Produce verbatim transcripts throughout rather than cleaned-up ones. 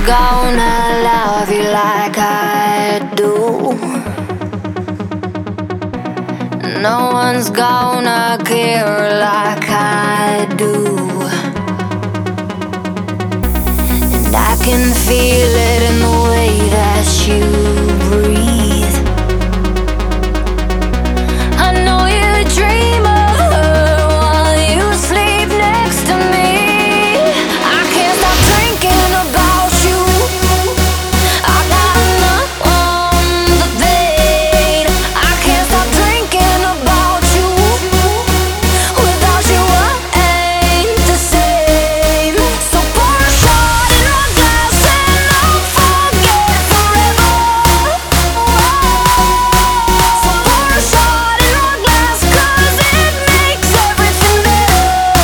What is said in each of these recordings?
gonna love you like I do. No one's gonna care like I do. And I can feel it in the way that you breathe. I know you dream of her while you sleep next to me. I can't stop thinking about you. I got enough on the vein. I can't stop thinking about you. Without you I ain't the same. So pour a shot in my glass and I'll forget forever. So pour a shot in my glass 'cause it makes everything better.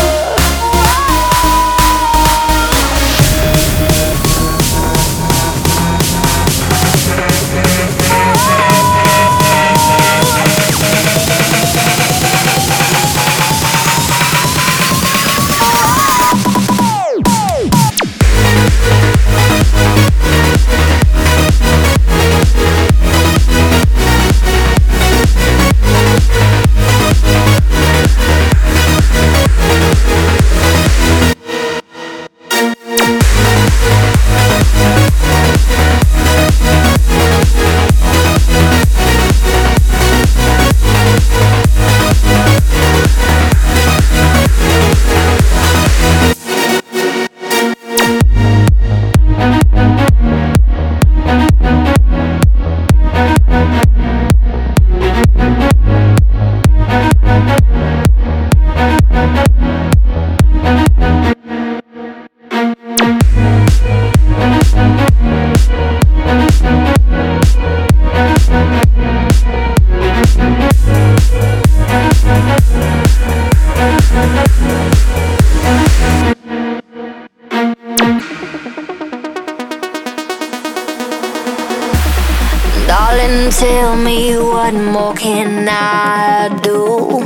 Darling, tell me what more can I do?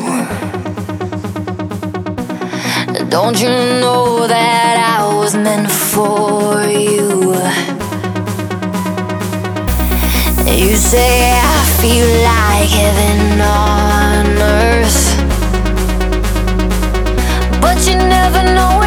Don't you know that I was meant for you? You say I feel like heaven on earth, but you never know